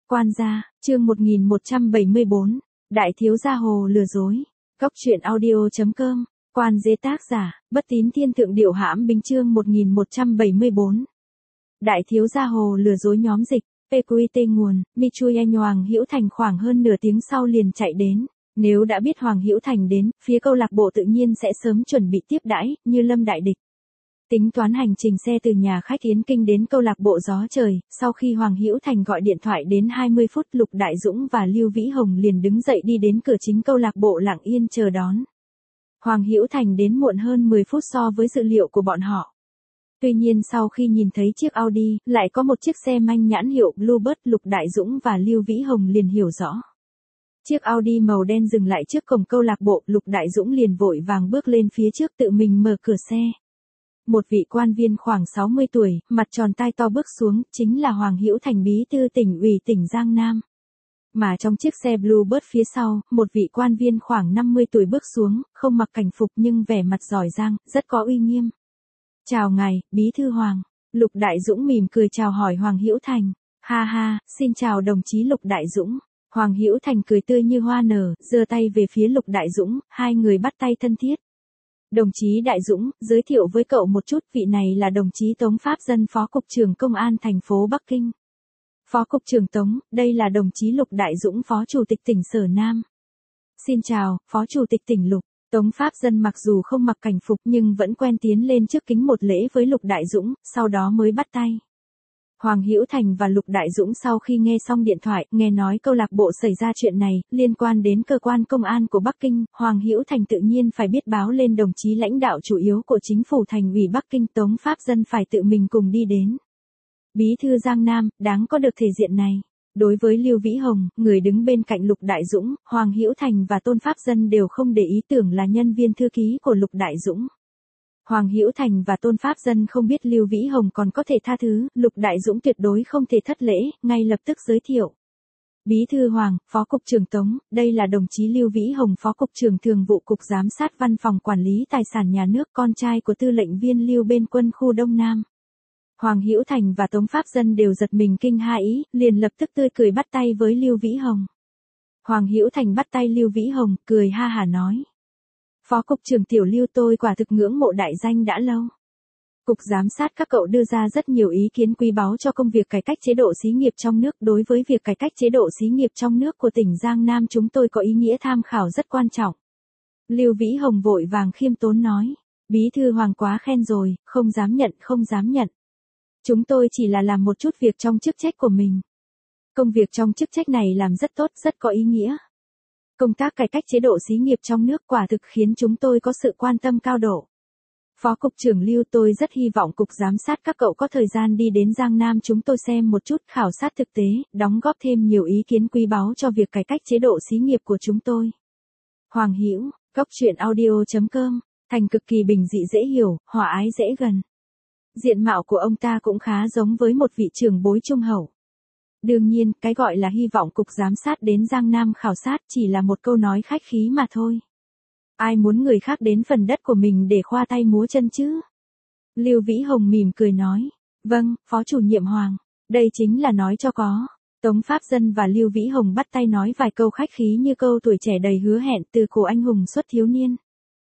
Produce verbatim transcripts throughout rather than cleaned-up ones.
Quan gia, chương một nghìn một trăm bảy mươi bốn, Đại thiếu gia hồ lừa dối. Góc truyện audio chấm com, Quan dế tác giả, Bất Tín Thiên Thượng Điệu Hãm Binh chương một nghìn một trăm bảy mươi bốn. Đại thiếu gia hồ lừa dối nhóm dịch, pê quy tê nguồn, Michuyen Hoàng Hữu Thành khoảng hơn nửa tiếng sau liền chạy đến. Nếu đã biết Hoàng Hữu Thành đến, phía câu lạc bộ tự nhiên sẽ sớm chuẩn bị tiếp đãi, như lâm đại địch. Tính toán hành trình xe từ nhà khách Yến Kinh đến câu lạc bộ Gió Trời, sau khi Hoàng Hữu Thành gọi điện thoại đến hai mươi phút, Lục Đại Dũng và Lưu Vĩ Hồng liền đứng dậy đi đến cửa chính câu lạc bộ lặng yên chờ đón. Hoàng Hữu Thành đến muộn hơn mười phút so với dự liệu của bọn họ. Tuy nhiên sau khi nhìn thấy chiếc Audi, lại có một chiếc xe manh nhãn hiệu Bluebird, Lục Đại Dũng và Lưu Vĩ Hồng liền hiểu rõ. Chiếc Audi màu đen dừng lại trước cổng câu lạc bộ, Lục Đại Dũng liền vội vàng bước lên phía trước tự mình mở cửa xe. Một vị quan viên khoảng sáu mươi tuổi, mặt tròn tai to bước xuống, chính là Hoàng Hữu Thành, bí thư tỉnh ủy tỉnh Giang Nam. Mà trong chiếc xe Bluebird phía sau, một vị quan viên khoảng năm mươi tuổi bước xuống, không mặc cảnh phục nhưng vẻ mặt giỏi giang, rất có uy nghiêm. "Chào ngài, bí thư Hoàng." Lục Đại Dũng mỉm cười chào hỏi Hoàng Hữu Thành. "Ha ha, xin chào đồng chí Lục Đại Dũng." Hoàng Hữu Thành cười tươi như hoa nở, giơ tay về phía Lục Đại Dũng, hai người bắt tay thân thiết. "Đồng chí Đại Dũng, giới thiệu với cậu một chút, vị này là đồng chí Tống Pháp Dân, Phó Cục trưởng Công an thành phố Bắc Kinh." "Phó Cục trưởng Tống, đây là đồng chí Lục Đại Dũng, Phó Chủ tịch tỉnh Sở Nam." "Xin chào, Phó Chủ tịch tỉnh Lục." Tống Pháp Dân mặc dù không mặc cảnh phục nhưng vẫn quen tiến lên trước kính một lễ với Lục Đại Dũng, sau đó mới bắt tay. Hoàng Hữu Thành và Lục Đại Dũng sau khi nghe xong điện thoại, nghe nói câu lạc bộ xảy ra chuyện này, liên quan đến cơ quan công an của Bắc Kinh, Hoàng Hữu Thành tự nhiên phải biết báo lên đồng chí lãnh đạo chủ yếu của chính phủ thành ủy Bắc Kinh, Tống Pháp Dân phải tự mình cùng đi đến. Bí thư Giang Nam, đáng có được thể diện này. Đối với Lưu Vĩ Hồng, người đứng bên cạnh Lục Đại Dũng, Hoàng Hữu Thành và Tôn Pháp Dân đều không để ý, tưởng là nhân viên thư ký của Lục Đại Dũng. Hoàng Hữu Thành và Tôn Pháp Dân không biết Lưu Vĩ Hồng còn có thể tha thứ, Lục Đại Dũng tuyệt đối không thể thất lễ, ngay lập tức giới thiệu. "Bí thư Hoàng, Phó Cục trưởng Tống, đây là đồng chí Lưu Vĩ Hồng, Phó Cục trưởng Thường vụ Cục Giám sát Văn phòng Quản lý Tài sản Nhà nước, con trai của tư lệnh viên Lưu bên quân khu Đông Nam." Hoàng Hữu Thành và Tống Pháp Dân đều giật mình kinh hãi, liền lập tức tươi cười bắt tay với Lưu Vĩ Hồng. Hoàng Hữu Thành bắt tay Lưu Vĩ Hồng, cười ha hả nói. "Phó Cục trưởng Tiểu Lưu, tôi quả thực ngưỡng mộ đại danh đã lâu. Cục Giám sát các cậu đưa ra rất nhiều ý kiến quý báu cho công việc cải cách chế độ xí nghiệp trong nước. Đối với việc cải cách chế độ xí nghiệp trong nước của tỉnh Giang Nam chúng tôi có ý nghĩa tham khảo rất quan trọng." Lưu Vĩ Hồng vội vàng khiêm tốn nói. "Bí thư Hoàng quá khen rồi, không dám nhận, không dám nhận. Chúng tôi chỉ là làm một chút việc trong chức trách của mình. Công việc trong chức trách này làm rất tốt, rất có ý nghĩa. Công tác cải cách chế độ xí nghiệp trong nước quả thực khiến chúng tôi có sự quan tâm cao độ. Phó Cục trưởng Lưu, tôi rất hy vọng Cục Giám sát các cậu có thời gian đi đến Giang Nam chúng tôi xem một chút, khảo sát thực tế, đóng góp thêm nhiều ý kiến quý báu cho việc cải cách chế độ xí nghiệp của chúng tôi." Hoàng Hữu, Góc truyện audio chấm com, Thành cực kỳ bình dị dễ hiểu, hòa ái dễ gần. Diện mạo của ông ta cũng khá giống với một vị trưởng bối trung hậu. Đương nhiên, cái gọi là hy vọng Cục Giám sát đến Giang Nam khảo sát chỉ là một câu nói khách khí mà thôi. Ai muốn người khác đến phần đất của mình để khoa tay múa chân chứ? Lưu Vĩ Hồng mỉm cười nói. "Vâng, Phó Chủ nhiệm Hoàng, đây chính là nói cho có." Tống Pháp Dân và Lưu Vĩ Hồng bắt tay nói vài câu khách khí như câu tuổi trẻ đầy hứa hẹn từ cổ anh hùng xuất thiếu niên.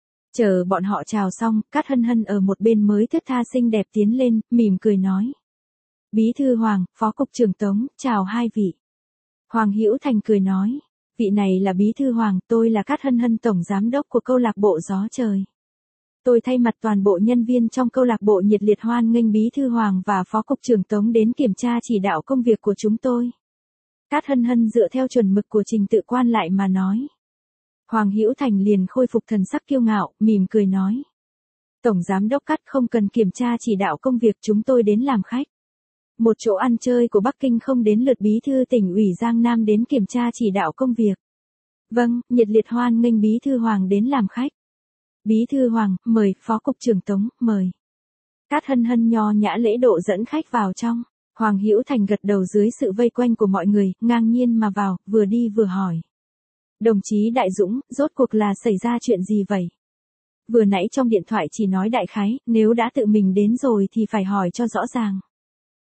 Chờ bọn họ chào xong, Cát Hân Hân ở một bên mới thướt tha xinh đẹp tiến lên, mỉm cười nói. "Bí thư Hoàng, Phó Cục trưởng Tống, chào hai vị." Hoàng Hữu Thành cười nói. "Vị này là Bí thư Hoàng, tôi là Cát Hân Hân, Tổng Giám đốc của câu lạc bộ Gió Trời. Tôi thay mặt toàn bộ nhân viên trong câu lạc bộ nhiệt liệt hoan nghênh Bí thư Hoàng và Phó Cục trưởng Tống đến kiểm tra chỉ đạo công việc của chúng tôi." Cát Hân Hân dựa theo chuẩn mực của trình tự quan lại mà nói. Hoàng Hữu Thành liền khôi phục thần sắc kiêu ngạo, mỉm cười nói. "Tổng Giám đốc Cát, không cần kiểm tra chỉ đạo công việc, chúng tôi đến làm khách. Một chỗ ăn chơi của Bắc Kinh không đến lượt Bí thư tỉnh ủy Giang Nam đến kiểm tra chỉ đạo công việc." "Vâng, nhiệt liệt hoan nghênh Bí thư Hoàng đến làm khách." "Bí thư Hoàng, mời." "Phó Cục trưởng Tống, mời." Cát Hân Hân nho nhã lễ độ dẫn khách vào trong. Hoàng Hữu Thành gật đầu dưới sự vây quanh của mọi người, ngang nhiên mà vào, vừa đi vừa hỏi. "Đồng chí Đại Dũng, rốt cuộc là xảy ra chuyện gì vậy? Vừa nãy trong điện thoại chỉ nói đại khái, nếu đã tự mình đến rồi thì phải hỏi cho rõ ràng."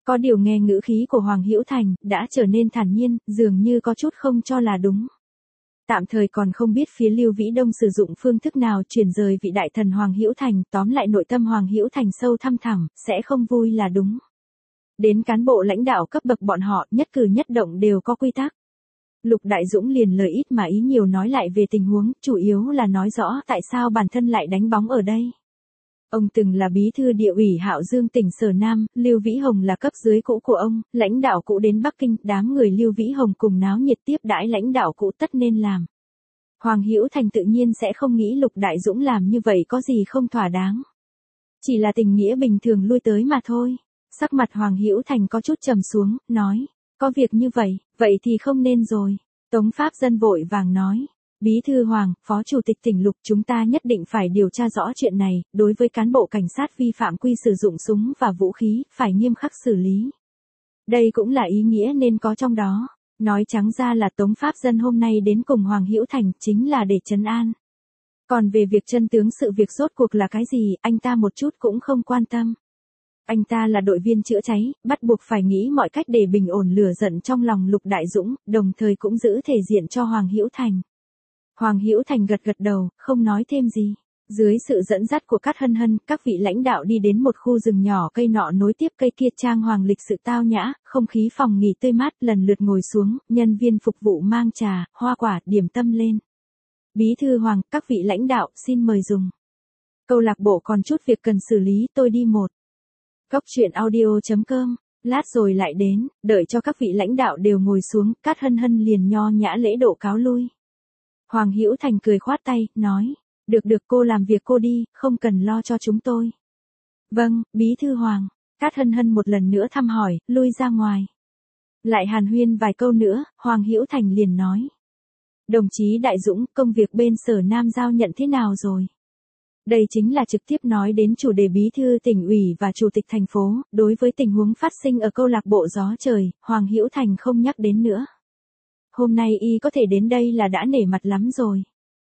Có điều nghe ngữ khí của Hoàng Hữu Thành, đã trở nên thản nhiên, dường như có chút không cho là đúng. Tạm thời còn không biết phía Lưu Vĩ Đông sử dụng phương thức nào chuyển rời vị đại thần Hoàng Hữu Thành, tóm lại nội tâm Hoàng Hữu Thành sâu thăm thẳm, sẽ không vui là đúng. Đến cán bộ lãnh đạo cấp bậc bọn họ, nhất cử nhất động đều có quy tắc. Lục Đại Dũng liền lời ít mà ý nhiều nói lại về tình huống, chủ yếu là nói rõ tại sao bản thân lại đánh bóng ở đây. Ông từng là bí thư địa ủy Hạo Dương tỉnh Sở Nam, Lưu Vĩ Hồng là cấp dưới cũ của ông, lãnh đạo cũ đến Bắc Kinh, đám người Lưu Vĩ Hồng cùng náo nhiệt tiếp đãi lãnh đạo cũ tất nên làm. Hoàng Hữu Thành tự nhiên sẽ không nghĩ Lục Đại Dũng làm như vậy có gì không thỏa đáng. Chỉ là tình nghĩa bình thường lui tới mà thôi. Sắc mặt Hoàng Hữu Thành có chút trầm xuống, nói, có việc như vậy, vậy thì không nên rồi. Tống Pháp Dân vội vàng nói. Bí thư Hoàng, Phó Chủ tịch tỉnh Lục, chúng ta nhất định phải điều tra rõ chuyện này, đối với cán bộ cảnh sát vi phạm quy sử dụng súng và vũ khí, phải nghiêm khắc xử lý. Đây cũng là ý nghĩa nên có trong đó. Nói trắng ra là Tống Pháp Dân hôm nay đến cùng Hoàng Hữu Thành chính là để trấn an. Còn về việc chân tướng sự việc rốt cuộc là cái gì, anh ta một chút cũng không quan tâm. Anh ta là đội viên chữa cháy, bắt buộc phải nghĩ mọi cách để bình ổn lửa giận trong lòng Lục Đại Dũng, đồng thời cũng giữ thể diện cho Hoàng Hữu Thành. Hoàng Hữu Thành gật gật đầu, không nói thêm gì. Dưới sự dẫn dắt của Cát Hân Hân, các vị lãnh đạo đi đến một khu rừng nhỏ, cây nọ nối tiếp cây kia, trang hoàng lịch sự tao nhã, không khí phòng nghỉ tươi mát, lần lượt ngồi xuống, nhân viên phục vụ mang trà, hoa quả, điểm tâm lên. Bí thư Hoàng, các vị lãnh đạo, xin mời dùng. Câu lạc bộ còn chút việc cần xử lý, tôi đi một. Góc truyện audio chấm com, lát rồi lại đến, đợi cho các vị lãnh đạo đều ngồi xuống, Cát Hân Hân liền nho nhã lễ độ cáo lui. Hoàng Hữu Thành cười khoát tay, nói, được được cô làm việc cô đi, không cần lo cho chúng tôi. Vâng, Bí thư Hoàng, Cát Hân Hân một lần nữa thăm hỏi, lui ra ngoài. Lại hàn huyên vài câu nữa, Hoàng Hữu Thành liền nói. Đồng chí Đại Dũng, công việc bên Sở Nam giao nhận thế nào rồi? Đây chính là trực tiếp nói đến chủ đề bí thư tỉnh ủy và chủ tịch thành phố, đối với tình huống phát sinh ở câu lạc bộ Gió Trời, Hoàng Hữu Thành không nhắc đến nữa. Hôm nay y có thể đến đây là đã nể mặt lắm rồi.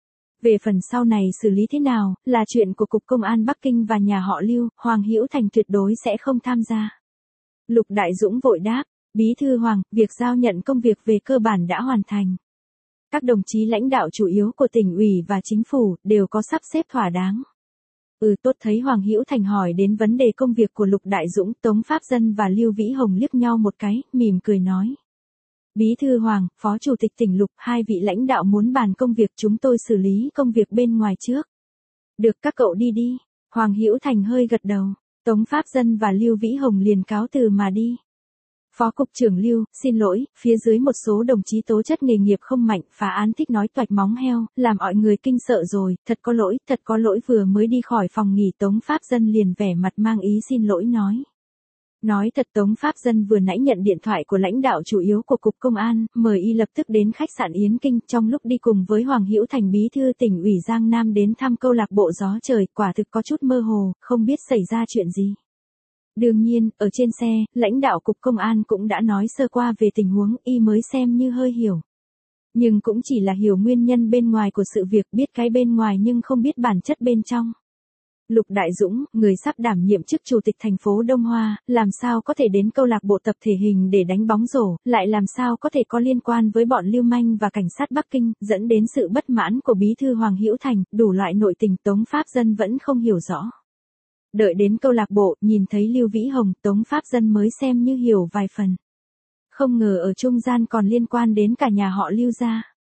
Về phần sau này xử lý thế nào, là chuyện của Cục Công an Bắc Kinh và nhà họ Lưu, Hoàng Hữu Thành tuyệt đối sẽ không tham gia. Lục Đại Dũng vội đáp, Bí thư Hoàng, việc giao nhận công việc về cơ bản đã hoàn thành. Các đồng chí lãnh đạo chủ yếu của tỉnh ủy và chính phủ đều có sắp xếp thỏa đáng. Ừ tốt. Thấy Hoàng Hữu Thành hỏi đến vấn đề công việc của Lục Đại Dũng, Tống Pháp Dân và Lưu Vĩ Hồng liếc nhau một cái, mỉm cười nói. Bí thư Hoàng, Phó Chủ tịch tỉnh Lục, hai vị lãnh đạo muốn bàn công việc, chúng tôi xử lý công việc bên ngoài trước. Được, các cậu đi đi. Hoàng Hữu Thành hơi gật đầu. Tống Pháp Dân và Lưu Vĩ Hồng liền cáo từ mà đi. Phó Cục trưởng Lưu, xin lỗi, phía dưới một số đồng chí tố chất nghề nghiệp không mạnh, phá án thích nói toạch móng heo, làm mọi người kinh sợ rồi, thật có lỗi, thật có lỗi. Vừa mới đi khỏi phòng nghỉ, Tống Pháp Dân liền vẻ mặt mang ý xin lỗi nói. Nói thật, Tống Pháp Dân vừa nãy nhận điện thoại của lãnh đạo chủ yếu của Cục Công an, mời y lập tức đến khách sạn Yến Kinh, trong lúc đi cùng với Hoàng Hữu Thành bí thư tỉnh ủy Giang Nam đến thăm câu lạc bộ Gió Trời, quả thực có chút mơ hồ, không biết xảy ra chuyện gì. Đương nhiên, ở trên xe, lãnh đạo Cục Công an cũng đã nói sơ qua về tình huống, y mới xem như hơi hiểu. Nhưng cũng chỉ là hiểu nguyên nhân bên ngoài của sự việc, biết cái bên ngoài nhưng không biết bản chất bên trong. Lục Đại Dũng, người sắp đảm nhiệm chức chủ tịch thành phố Đông Hoa, làm sao có thể đến câu lạc bộ tập thể hình để đánh bóng rổ, lại làm sao có thể có liên quan với bọn lưu manh và cảnh sát Bắc Kinh, dẫn đến sự bất mãn của bí thư Hoàng Hữu Thành, đủ loại nội tình Tống Pháp Dân vẫn không hiểu rõ. Đợi đến câu lạc bộ, nhìn thấy Lưu Vĩ Hồng, Tống Pháp Dân mới xem như hiểu vài phần. Không ngờ ở trung gian còn liên quan đến cả nhà họ Lưu gia.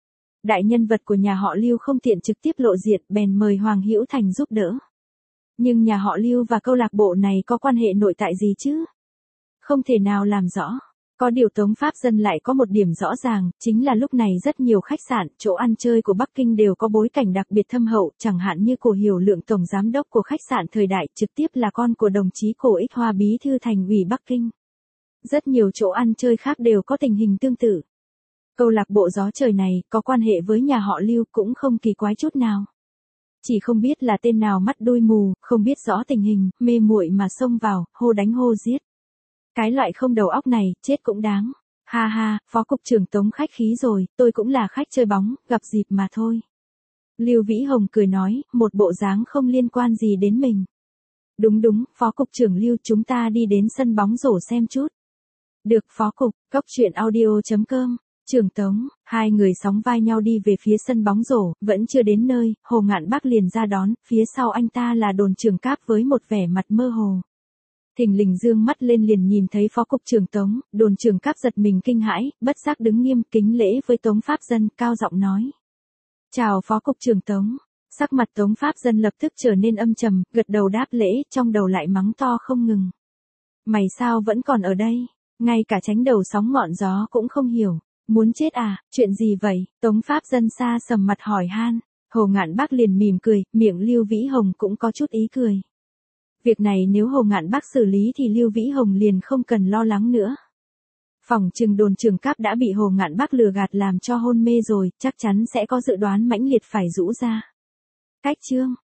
Đại nhân vật của nhà họ Lưu không tiện trực tiếp lộ diện, bèn mời Hoàng Hữu Thành giúp đỡ. Nhưng nhà họ Lưu và câu lạc bộ này có quan hệ nội tại gì chứ? Không thể nào làm rõ. Có điều Tống Pháp Dân lại có một điểm rõ ràng, chính là lúc này rất nhiều khách sạn, chỗ ăn chơi của Bắc Kinh đều có bối cảnh đặc biệt thâm hậu, chẳng hạn như Cổ Hiểu Lượng tổng giám đốc của khách sạn Thời Đại, trực tiếp là con của đồng chí Cổ Ích Hoa bí thư thành ủy Bắc Kinh. Rất nhiều chỗ ăn chơi khác đều có tình hình tương tự. Câu lạc bộ Gió Trời này có quan hệ với nhà họ Lưu cũng không kỳ quái chút nào. Chỉ không biết là tên nào mắt đuôi mù, không biết rõ tình hình, mê muội mà xông vào, hô đánh hô giết. Cái loại không đầu óc này, chết cũng đáng. Ha ha, Phó Cục trưởng Tống khách khí rồi, tôi cũng là khách chơi bóng, gặp dịp mà thôi. Lưu Vĩ Hồng cười nói, một bộ dáng không liên quan gì đến mình. Đúng đúng, Phó Cục trưởng Lưu, chúng ta đi đến sân bóng rổ xem chút. Được phó cục, cốc truyện audio chấm com. Trường Tống, hai người sóng vai nhau đi về phía sân bóng rổ, vẫn chưa đến nơi, Hồ Ngạn Bác liền ra đón, phía sau anh ta là Đồn Trường Cáp với một vẻ mặt mơ hồ. Thình lình dương mắt lên liền nhìn thấy phó cục trưởng Tống, Đồn Trường Cáp giật mình kinh hãi, bất giác đứng nghiêm kính lễ với Tống Pháp Dân, cao giọng nói. Chào phó cục trưởng Tống. Sắc mặt Tống Pháp Dân lập tức trở nên âm trầm, gật đầu đáp lễ, trong đầu lại mắng to không ngừng. Mày sao vẫn còn ở đây? Ngay cả tránh đầu sóng ngọn gió cũng không hiểu. Muốn chết à, chuyện gì vậy? Tống Pháp Dân xa sầm mặt hỏi han. Hồ Ngạn Bác liền mỉm cười, miệng Lưu Vĩ Hồng cũng có chút ý cười. Việc này nếu Hồ Ngạn Bác xử lý thì Lưu Vĩ Hồng liền không cần lo lắng nữa. Phòng trừng Đồn Trường Cáp đã bị Hồ Ngạn Bác lừa gạt làm cho hôn mê rồi, chắc chắn sẽ có dự đoán mãnh liệt phải rũ ra. Cách chương